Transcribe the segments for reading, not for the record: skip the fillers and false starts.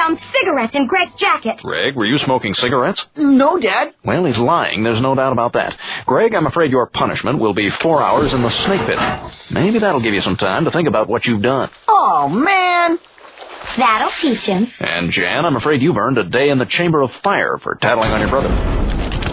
found cigarettes in Greg's jacket. Greg, were you smoking cigarettes? No, Dad. Well, he's lying. There's no doubt about that. Greg, I'm afraid your punishment will be 4 hours in the snake pit. Maybe that'll give you some time to think about what you've done. Oh, man. That'll teach him. And, Jan, I'm afraid you've earned a day in the chamber of fire for tattling on your brother.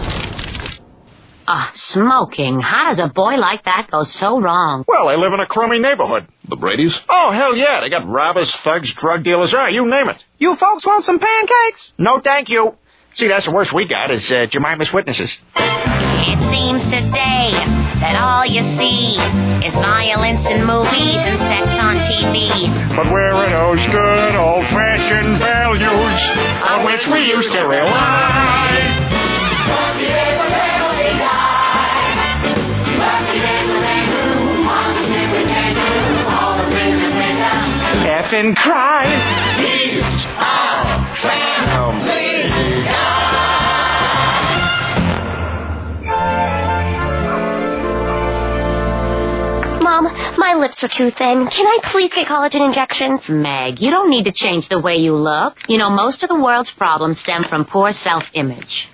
Smoking. How does a boy like that go so wrong? Well, I live in a crummy neighborhood. The Brady's? Oh, hell yeah. They got robbers, thugs, drug dealers, you name it. You folks want some pancakes? No, thank you. See, that's the worst we got is Jemima's witnesses. It seems today that all you see is violence in movies and sex on TV. But where are those good old-fashioned values on which we used to rely? F and cry. He's our family guy. Mom, my lips are too thin. Can I please get collagen injections? Meg, you don't need to change the way you look. You know, most of the world's problems stem from poor self-image.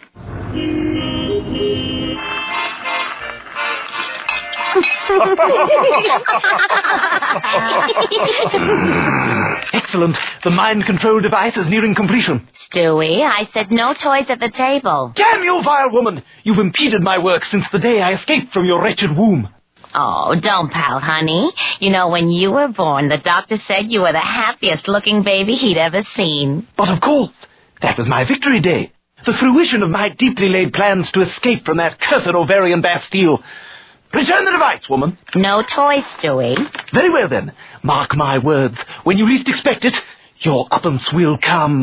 Excellent. The mind control device is nearing completion. Stewie, I said no toys at the table. Damn you, vile woman! You've impeded my work since the day I escaped from your wretched womb. Oh, don't pout, honey. You know, when you were born, the doctor said you were the happiest-looking baby he'd ever seen. But of course, that was my victory day. The fruition of my deeply laid plans to escape from that cursed ovarian Bastille. Return the device, woman. No toys, Stewie. Very well, then. Mark my words. When you least expect it, your uppance will come.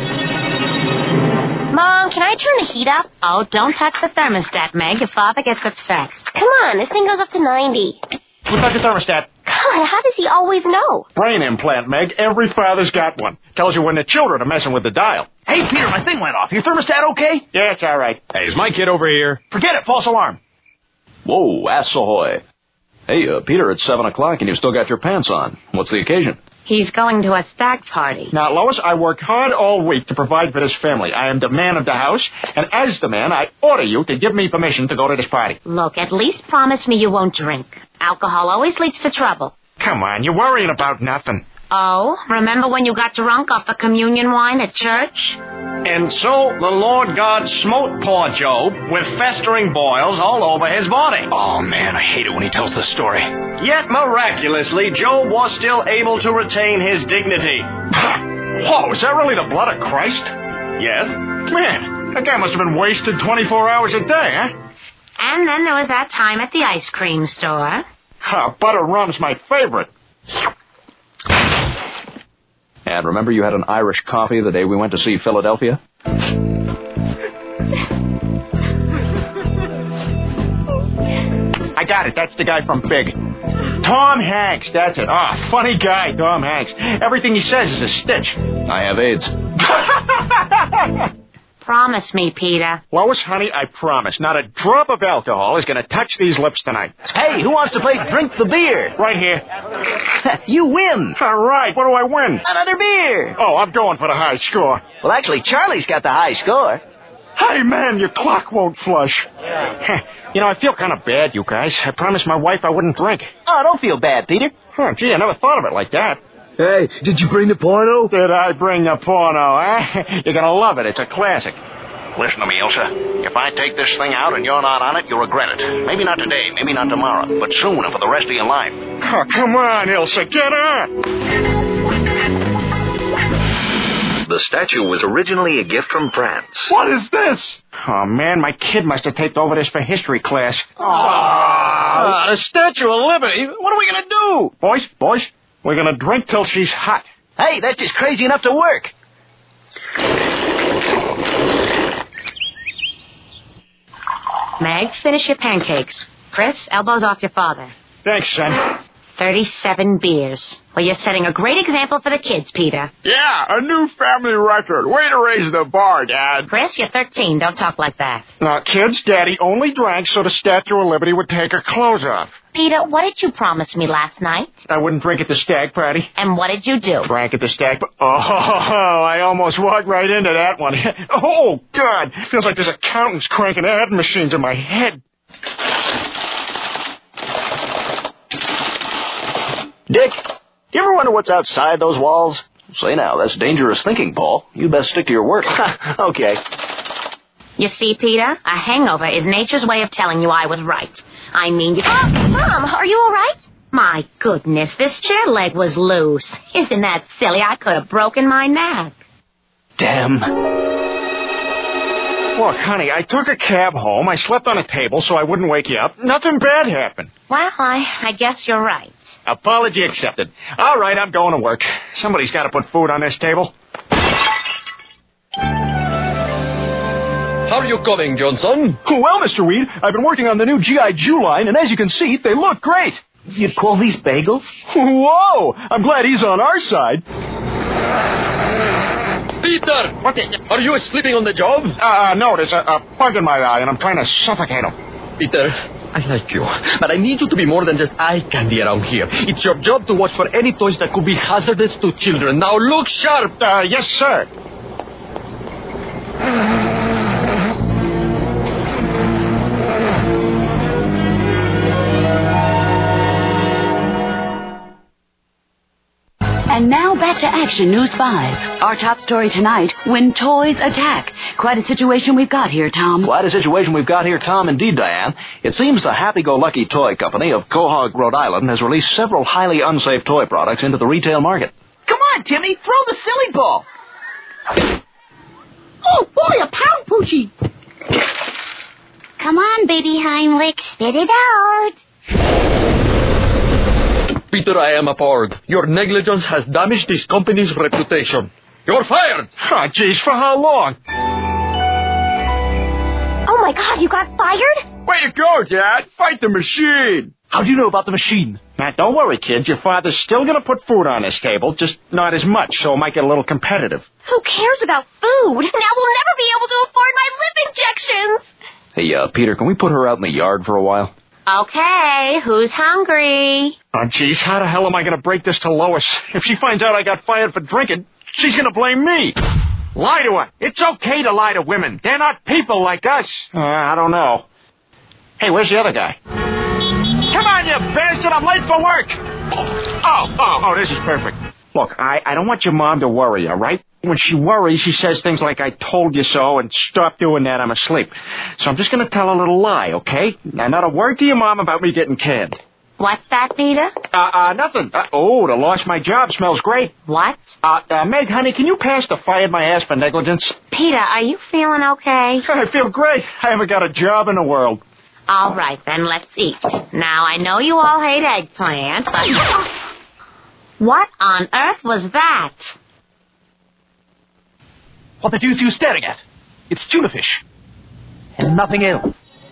Mom, can I turn the heat up? Oh, don't touch the thermostat, Meg. Your father gets upset. Come on, this thing goes up to 90. Who touched the thermostat? God, how does he always know? Brain implant, Meg. Every father's got one. Tells you when the children are messing with the dial. Hey, Peter, my thing went off. Your thermostat okay? Yeah, it's all right. Hey, is my kid over here? Forget it. False alarm. Whoa, ass ahoy. Hey, Peter, it's 7 o'clock and you've still got your pants on. What's the occasion? He's going to a stag party. Now, Lois, I worked hard all week to provide for this family. I am the man of the house, and as the man, I order you to give me permission to go to this party. Look, at least promise me you won't drink. Alcohol always leads to trouble. Come on, you're worrying about nothing. Oh, remember when you got drunk off the communion wine at church? And so the Lord God smote poor Job with festering boils all over his body. Oh, man, I hate it when he tells the story. Yet miraculously, Job was still able to retain his dignity. Whoa, is that really the blood of Christ? Yes. Man, that guy must have been wasted 24 hours a day, huh? And then there was that time at the ice cream store. Butter rum's my favorite. And remember you had an Irish coffee the day we went to see Philadelphia? I got it. That's the guy from Big. Tom Hanks, that's it. Funny guy, Tom Hanks. Everything he says is a stitch. I have AIDS. Promise me, Peter. Lois, honey, I promise. Not a drop of alcohol is going to touch these lips tonight. Hey, who wants to play Drink the Beer? Right here. You win. All right, what do I win? Another beer. Oh, I'm going for the high score. Well, actually, Charlie's got the high score. Hey, man, your clock won't flush. You know, I feel kind of bad, you guys. I promised my wife I wouldn't drink. Oh, don't feel bad, Peter. Gee, I never thought of it like that. Hey, did you bring the porno? Did I bring the porno, eh? You're going to love it. It's a classic. Listen to me, Ilsa. If I take this thing out and you're not on it, you'll regret it. Maybe not today, maybe not tomorrow, but soon and for the rest of your life. Oh, come on, Ilsa, get on! The statue was originally a gift from France. What is this? Oh, man, my kid must have taped over this for history class. The Statue of Liberty? What are we going to do? Boys, we're going to drink till she's hot. Hey, that's just crazy enough to work. Meg, finish your pancakes. Chris, elbows off your father. Thanks, son. 37 beers. Well, you're setting a great example for the kids, Peter. Yeah, a new family record. Way to raise the bar, Dad. Chris, you're 13. Don't talk like that. Kids, Daddy only drank so the Statue of Liberty would take her clothes off. Peter, what did you promise me last night? I wouldn't drink at the stag party. And what did you do? Drank at the stag party. Oh, I almost walked right into that one. Oh, God. Feels like there's accountants cranking ad machines in my head. Dick, you ever wonder what's outside those walls? Say now, that's dangerous thinking, Paul. You best stick to your work. Okay. You see, Peter, a hangover is nature's way of telling you I was right. I mean, you... Mom, are you all right? My goodness, this chair leg was loose. Isn't that silly? I could have broken my neck. Damn. Look, honey, I took a cab home. I slept on a table so I wouldn't wake you up. Nothing bad happened. Well, I guess you're right. Apology accepted. All right, I'm going to work. Somebody's got to put food on this table. How are you going, Johnson? Well, Mr. Weed, I've been working on the new G.I. Jew line, and as you can see, they look great. You'd call these bagels? Whoa! I'm glad he's on our side. Peter! What Are you sleeping on the job? No, there's a bug in my eye, and I'm trying to suffocate him. Peter, I like you, but I need you to be more than just eye candy around here. It's your job to watch for any toys that could be hazardous to children. Now look sharp! Yes, sir. And now back to Action News 5. Our top story tonight, when toys attack. Quite a situation we've got here, Tom. Quite a situation we've got here, Tom. Indeed, Diane. It seems the Happy-Go-Lucky Toy Company of Quahog, Rhode Island, has released several highly unsafe toy products into the retail market. Come on, Timmy, throw the silly ball. Oh, boy, a pound poochie. Come on, baby Heimlich, spit it out. Peter, I am appalled. Your negligence has damaged this company's reputation. You're fired! Oh, geez, for how long? Oh, my God, you got fired? Way to go, Dad. Fight the machine. How do you know about the machine? Now, don't worry, kids. Your father's still going to put food on his table, just not as much, so it might get a little competitive. Who cares about food? Now we'll never be able to afford my lip injections. Hey, Peter, can we put her out in the yard for a while? Okay, who's hungry? Oh, geez, how the hell am I going to break this to Lois? If she finds out I got fired for drinking, she's going to blame me. Lie to her. It's okay to lie to women. They're not people like us. I don't know. Hey, where's the other guy? Come on, you bastard. I'm late for work. Oh, this is perfect. Look, I don't want your mom to worry, all right? When she worries, she says things like, I told you so, and stop doing that, I'm asleep. So I'm just going to tell a little lie, okay? Now, not a word to your mom about me getting canned. What's that, Peter? Nothing. The lost my job smells great. What? Meg, honey, can you pass the fired my ass for negligence? Peter, are you feeling okay? I feel great. I haven't got a job in the world. All right, then, let's eat. Now, I know you all hate eggplant, but... What on earth was that? What the deuce are you staring at? It's tuna fish. And nothing else.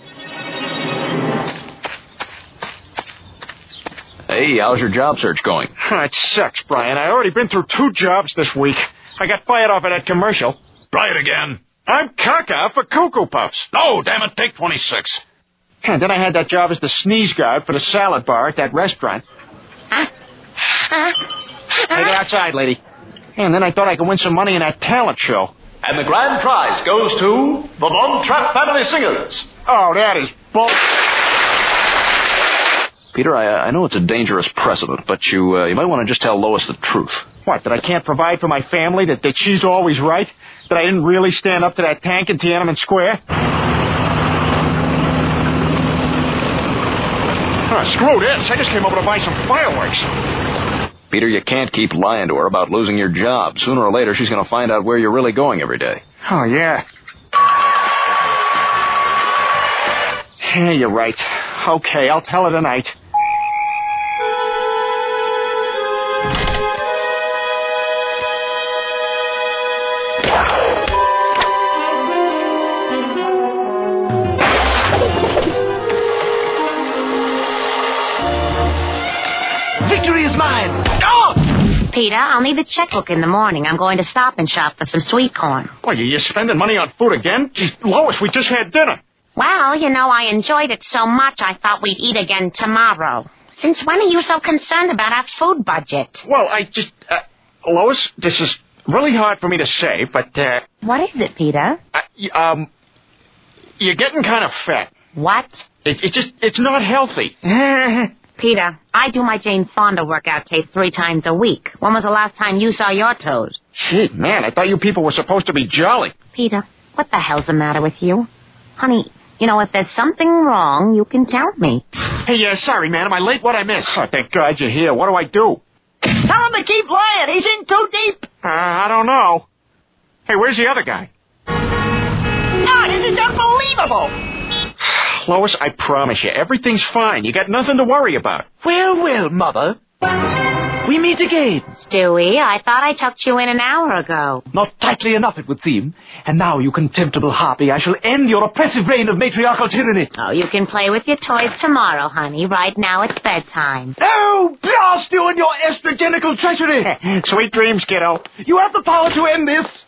Hey, how's your job search going? It sucks, Brian. I already been through 2 jobs this week. I got fired off of that commercial. Try it again. I'm caca for Cuckoo Puffs. No, damn it, take 26. And then I had that job as the sneeze guard for the salad bar at that restaurant. Hey, get outside, lady. And then I thought I could win some money in that talent show. And the grand prize goes to the Von Trapp Family Singers. Oh, that is bull... Peter, I know it's a dangerous precedent, but you might want to just tell Lois the truth. What, that I can't provide for my family? That she's always right? That I didn't really stand up to that tank in Tiananmen Square? Oh, screw this. I just came over to buy some fireworks. Peter, you can't keep lying to her about losing your job. Sooner or later, she's going to find out where you're really going every day. Oh, yeah. Yeah, you're right. Okay, I'll tell her tonight. Victory is mine! Oh! Peter, I'll need the checkbook in the morning. I'm going to Stop and Shop for some sweet corn. What, you're spending money on food again? Geez, Lois, we just had dinner. Well, you know, I enjoyed it so much I thought we'd eat again tomorrow. Since when are you so concerned about our food budget? Well, I just... Lois, this is really hard for me to say, but... What is it, Peter? You're getting kind of fat. What? It's not healthy. Peter, I do my Jane Fonda workout tape 3 times a week. When was the last time you saw your toes? Shit, man, I thought you people were supposed to be jolly. Peter, what the hell's the matter with you? Honey, you know, if there's something wrong, you can tell me. Hey, sorry, man. Am I late? What'd I miss? Oh, thank God you're here. What do I do? Tell him to keep lying. He's in too deep. I don't know. Hey, where's the other guy? God, this is unbelievable. Lois, I promise you, everything's fine. You got nothing to worry about. Well, Mother. We meet again. Stewie, I thought I tucked you in an hour ago. Not tightly enough, it would seem. And now, you contemptible harpy, I shall end your oppressive reign of matriarchal tyranny. Oh, you can play with your toys tomorrow, honey. Right now it's bedtime. Oh, blast you and your estrogenical treachery! Sweet dreams, kiddo. You have the power to end this.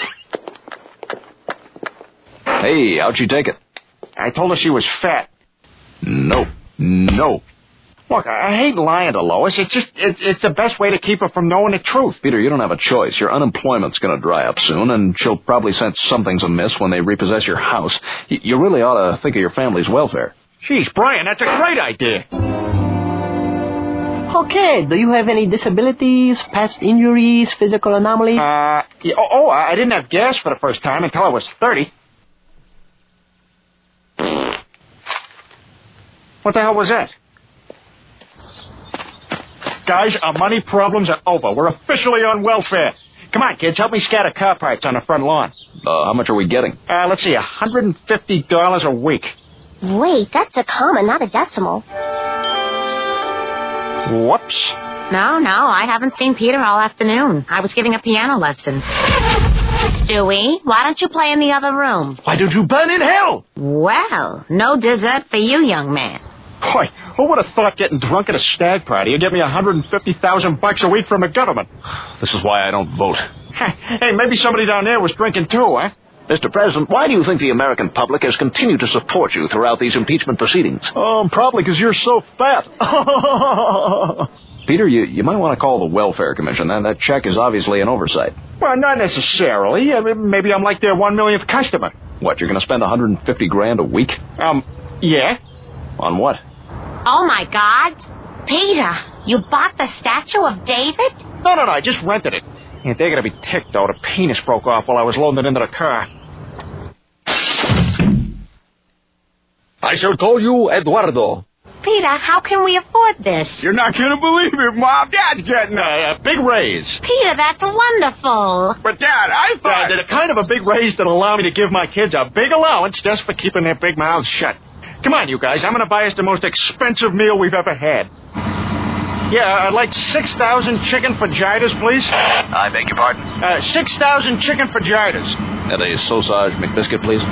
Hey, how'd she take it? I told her she was fat. No. Look, I hate lying to Lois. It's the best way to keep her from knowing the truth. Peter, you don't have a choice. Your unemployment's going to dry up soon, and she'll probably sense something's amiss when they repossess your house. You really ought to think of your family's welfare. Jeez, Brian, that's a great idea. Okay, do you have any disabilities, past injuries, physical anomalies? I didn't have gas for the first time until I was 30. What the hell was that? Guys, our money problems are over. We're officially on welfare. Come on, kids, help me scatter car parts on the front lawn. How much are we getting? Let's see, $150 a week. Wait, that's a comma, not a decimal. Whoops. No, I haven't seen Peter all afternoon. I was giving a piano lesson. Stewie, why don't you play in the other room? Why don't you burn in hell? Well, no dessert for you, young man. Boy, who would have thought getting drunk at a stag party would get me $150,000 a week from the government? This is why I don't vote. Hey, maybe somebody down there was drinking too, huh? Mr. President, why do you think the American public has continued to support you throughout these impeachment proceedings? Oh, probably because you're so fat. Peter, you might want to call the Welfare Commission. That check is obviously an oversight. Well, not necessarily. Maybe I'm like their 1 millionth customer. What, you're going to spend $150,000 a week? Yeah. On what? Oh, my God. Peter, you bought the statue of David? No, I just rented it. Yeah, they're going to be ticked, though. The penis broke off while I was loading it into the car. I shall call you Eduardo. Peter, how can we afford this? You're not going to believe it, Mom. Dad's getting a big raise. Peter, that's wonderful. But, Dad, I thought... that kind of a big raise that'll allow me to give my kids a big allowance just for keeping their big mouths shut. Come on, you guys. I'm going to buy us the most expensive meal we've ever had. Yeah, I'd like 6,000 chicken fajitas, please. I beg your pardon? 6,000 chicken fajitas. And a sausage McBiscuit, please.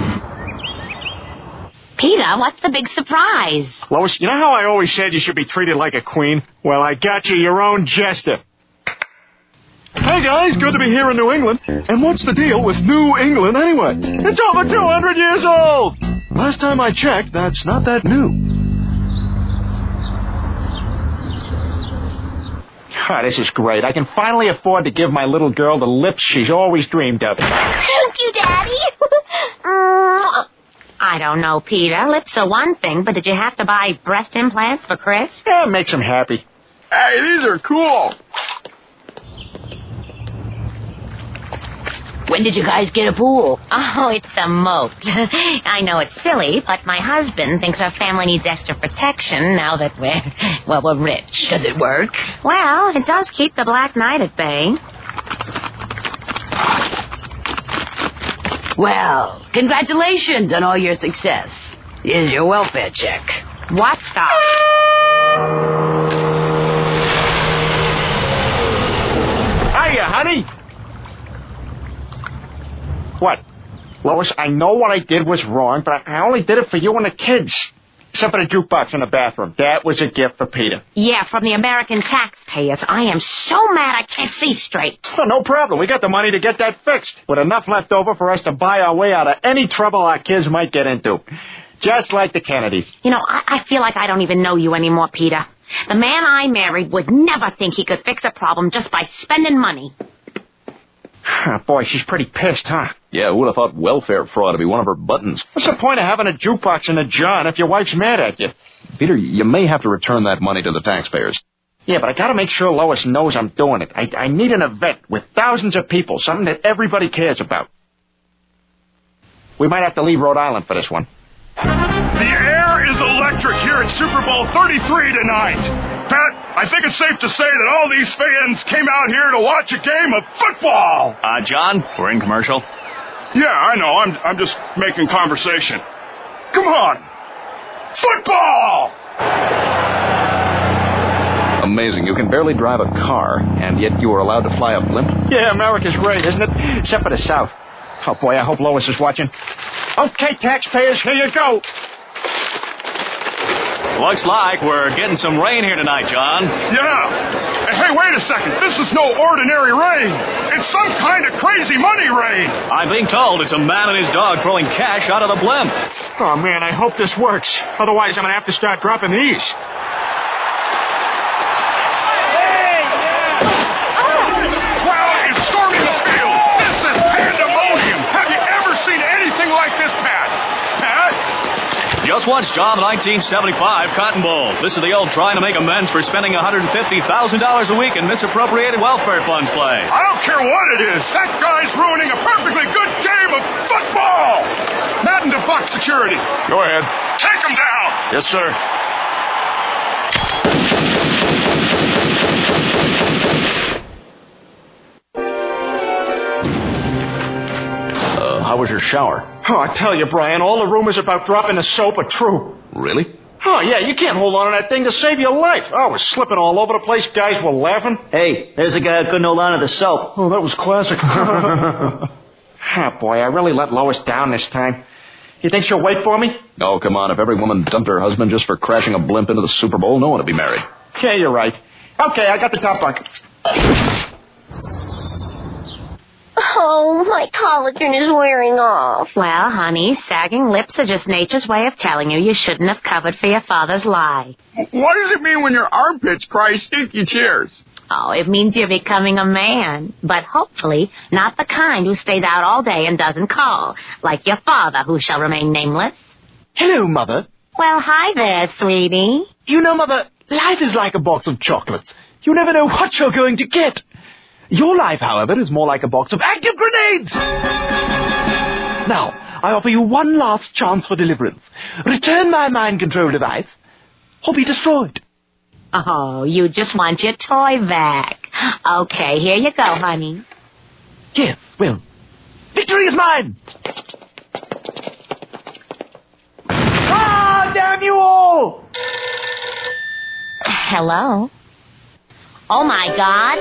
Peter, what's the big surprise? Lois, you know how I always said you should be treated like a queen? Well, I got you your own jester. Hey, guys, good to be here in New England. And what's the deal with New England, anyway? It's over 200 years old! Last time I checked, that's not that new. Oh, this is great. I can finally afford to give my little girl the lips she's always dreamed of. Thank you, Daddy. I don't know, Peter. Lips are one thing, but did you have to buy breast implants for Chris? Yeah, makes him happy. Hey, these are cool. When did you guys get a pool? Oh, it's a moat. I know it's silly, but my husband thinks our family needs extra protection now that we're rich. Does it work? Well, it does keep the Black Knight at bay. Well, congratulations on all your success. Here's your welfare check. What the? Hiya, honey. What? Lois, I know what I did was wrong, but I only did it for you and the kids. Except for the jukebox in the bathroom. That was a gift for Peter. Yeah, from the American taxpayers. I am so mad I can't see straight. Oh, no problem. We got the money to get that fixed, with enough left over for us to buy our way out of any trouble our kids might get into. Just like the Kennedys. You know, I feel like I don't even know you anymore, Peter. The man I married would never think he could fix a problem just by spending money. Boy, she's pretty pissed, huh? Yeah, who would have thought welfare fraud to be one of her buttons? What's the point of having a jukebox in a John if your wife's mad at you? Peter, you may have to return that money to the taxpayers. Yeah, but I gotta make sure Lois knows I'm doing it. I need an event with thousands of people, something that everybody cares about. We might have to leave Rhode Island for this one. The air is electric here at Super Bowl 33 tonight. Pat, I think it's safe to say that all these fans came out here to watch a game of football. John, we're in commercial. Yeah, I know. I'm just making conversation. Come on. Football! Amazing. You can barely drive a car, and yet you are allowed to fly a blimp? Yeah, America's great, isn't it? Except for the South. Oh, boy, I hope Lois is watching. Okay, taxpayers, here you go. Looks like we're getting some rain here tonight, John. Yeah. Hey, wait a second. This is no ordinary rain. It's some kind of crazy money rain. I'm being told it's a man and his dog throwing cash out of the blimp. Oh, man, I hope this works. Otherwise, I'm going to have to start dropping these. Just watch John the 1975 Cotton Bowl. This is the old trying to make amends for spending $150,000 a week in misappropriated welfare funds play. I don't care what it is. That guy's ruining a perfectly good game of football. Madden to Fox Security. Go ahead. Take him down. Yes, sir. How was your shower? Oh, I tell you, Brian, all the rumors about dropping the soap are true. Really? Oh, yeah, you can't hold on to that thing to save your life. Oh, it was slipping all over the place. Guys were laughing. Hey, there's a guy who couldn't hold on to the soap. Oh, that was classic. Oh, boy, I really let Lois down this time. You think she'll wait for me? Oh, come on. If every woman dumped her husband just for crashing a blimp into the Super Bowl, no one would be married. Yeah, you're right. Okay, I got the top bunk. Oh, my collagen is wearing off. Well, honey, sagging lips are just nature's way of telling you shouldn't have covered for your father's lie. What does it mean when your armpits cry stinky chairs? Oh, it means you're becoming a man. But hopefully not the kind who stays out all day and doesn't call, like your father, who shall remain nameless. Hello, Mother. Well, hi there, sweetie. You know, Mother, life is like a box of chocolates. You never know what you're going to get. Your life, however, is more like a box of active grenades. Now, I offer you one last chance for deliverance. Return my mind control device, or be destroyed. Oh, you just want your toy back. Okay, here you go, honey. Yes, well, victory is mine. Ah, damn you all! Hello? Oh, my God.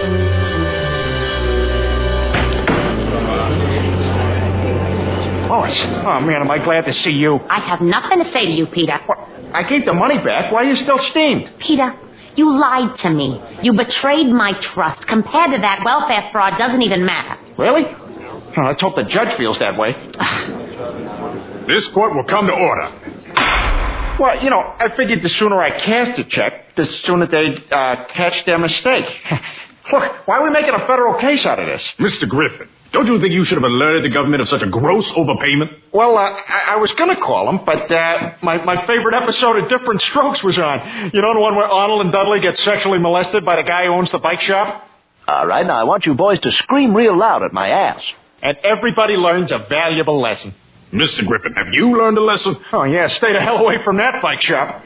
Lois, oh, man, am I glad to see you. I have nothing to say to you, Peter. What? I gave the money back. Why are you still steamed? Peter, you lied to me. You betrayed my trust. Compared to that, welfare fraud doesn't even matter. Really? Oh, let's hope the judge feels that way. This court will come to order. Well, you know, I figured the sooner I cast a check, the sooner they'd catch their mistake. Look, why are we making a federal case out of this? Mr. Griffin, don't you think you should have alerted the government of such a gross overpayment? Well, I was going to call them, but my favorite episode of Different Strokes was on. You know, the one where Arnold and Dudley get sexually molested by the guy who owns the bike shop? All right, now I want you boys to scream real loud at my ass. And everybody learns a valuable lesson. Mr. Griffin, have you learned a lesson? Oh, yeah, stay the hell away from that bike shop.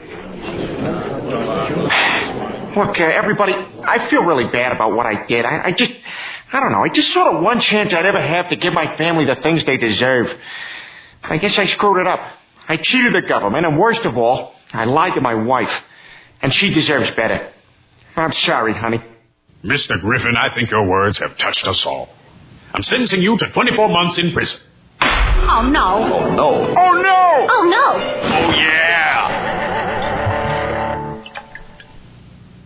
Look, everybody, I feel really bad about what I did. I don't know. I just saw the one chance I'd ever have to give my family the things they deserve. I guess I screwed it up. I cheated the government, and worst of all, I lied to my wife. And she deserves better. I'm sorry, honey. Mr. Griffin, I think your words have touched us all. I'm sentencing you to 24 months in prison. Oh, no. Oh, no. Oh, no! Oh, no. Oh, yeah!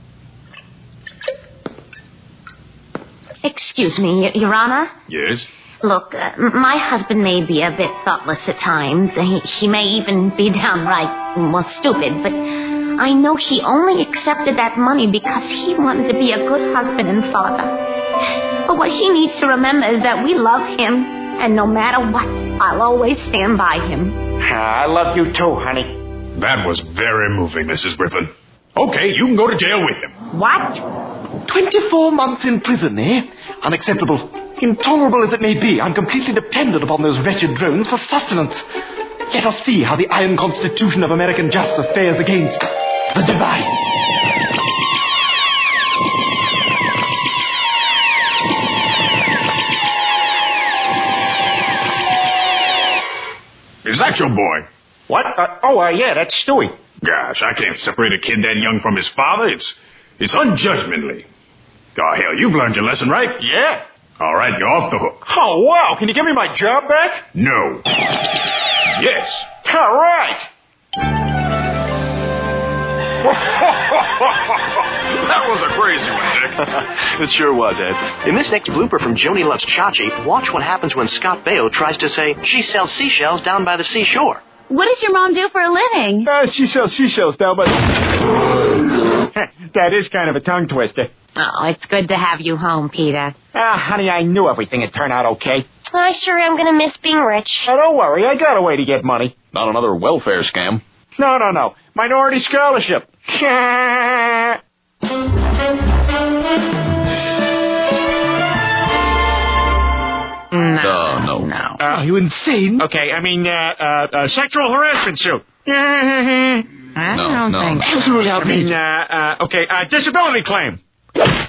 Excuse me, Your Honor? Yes? Look, my husband may be a bit thoughtless at times. He may even be downright, stupid, but I know he only accepted that money because he wanted to be a good husband and father. But what he needs to remember is that we love him, and no matter what, I'll always stand by him. I love you too, honey. That was very moving, Mrs. Griffin. Okay, you can go to jail with him. What? 24 months in prison, eh? Unacceptable. Intolerable as it may be, I'm completely dependent upon those wretched drones for sustenance. Let us see how the iron constitution of American justice fares against the device. Is that your boy? What? Yeah, that's Stewie. Gosh, I can't separate a kid that young from his father. It's unjudgmently. Oh, hell, you've learned your lesson, right? Yeah. All right, you're off the hook. Oh, wow. Can you give me my job back? No. Yes. All right. That was a crazy one, Dick. It sure was, Ed. In this next blooper from Joni Loves Chachi, watch what happens when Scott Baio tries to say she sells seashells down by the seashore. What does your mom do for a living? She sells seashells down by That is kind of a tongue twister. Oh, it's good to have you home, Peter. Honey, I knew everything would turn out okay. I sure am going to miss being rich. Oh, don't worry. I got a way to get money. Not another welfare scam. No. Minority scholarship. No. Are you insane? Okay, I mean, sexual harassment suit. I don't think so. Absolutely, I mean, disability claim.